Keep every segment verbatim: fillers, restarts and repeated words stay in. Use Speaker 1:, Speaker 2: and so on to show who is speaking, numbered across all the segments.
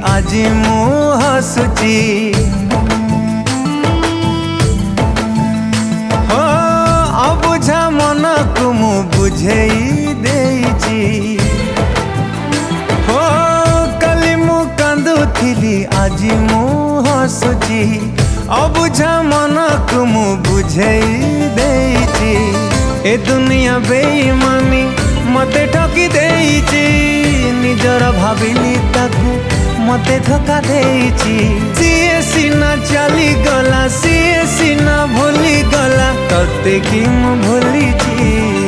Speaker 1: आज मु हसुची हो अबुझा मन को मु बुझेई देइची हो कली मु कांदुथिली आज मु हसुची अबुझा मन को मु बुझेई देइची ए दुनिया बेईमानी मते ठकी देइची निजर भाविली ताकू मते धोखा देइची सीए सीना चली गला सीए सीना भूली गला तते कि मु भूलीची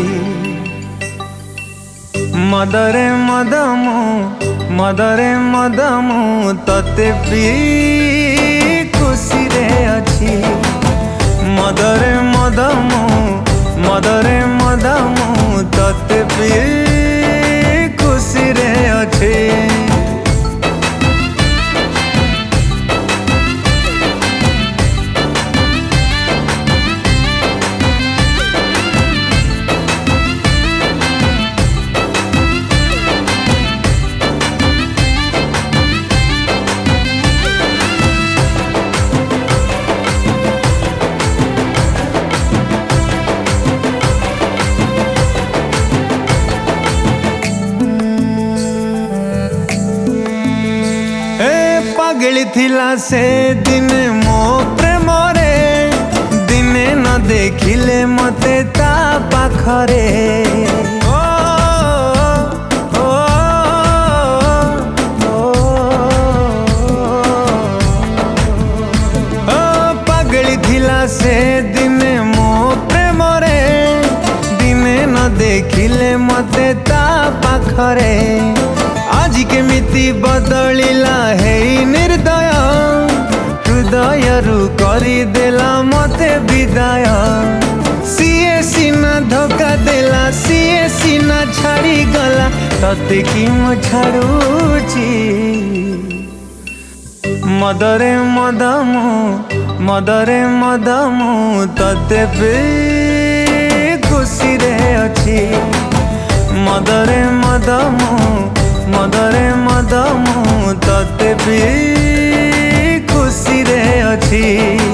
Speaker 1: मदरे मदमु मदरे मदमु तते भी खुशी रे अछि मदरे मदमु मदरे मदमु तते भी खुशी रे अछि पागली थिला से दिन मो प्रेम रे दिने न देखिले मते ता पाखरे ओ ओ ओ पागली थिला से दिन मो प्रेम रे दिने न देखिले मते ता पाखरे आज केमिति बदलिला है निर्दय हृदय रु करी देला मते विदाय सीए सीना धोखा देला सीए सीना छाड़ी गला तते कि मु छाड़ुची मदरे मदमु मदरे मदमु तते भी खुशी रे अछि मदरे मदमु मदरे मदमु तते भी खुशी रे अछि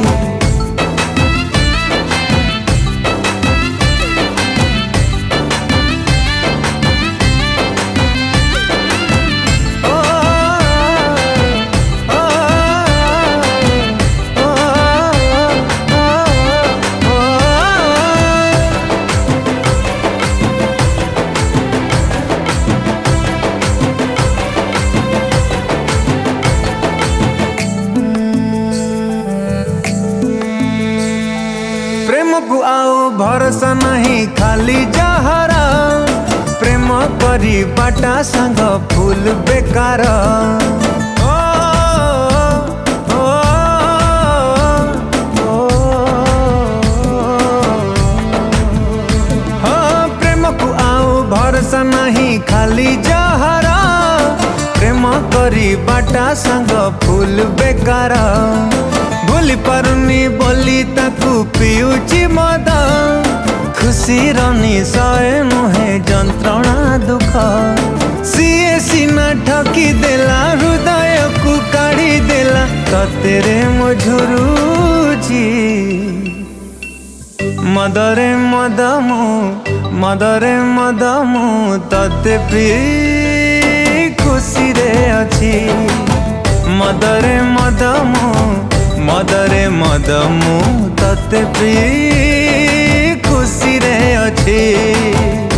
Speaker 1: प्रेम को आओ भरोसा नहीं खाली जहरा प्रेम करी बाटा संग फूल बेकार ओ, ओ, ओ, ओ, प्रेम को आओ भरोसा नहीं खाली जहरा प्रेम करी बाटा संग फूल बेकार भूली पारुनी बोली ताकू पियुची मद खुशी रनी सए नुहे जंत्रणा दुख सीए सीना ठकी देला हृदय को काढ़ी देला ततेरे मझुरुची मदरे मदमु मदरे मदमु तते भी खुशी रे अछि मदरे मदमु मदरे मदमु तते भी खुशी रे अछि।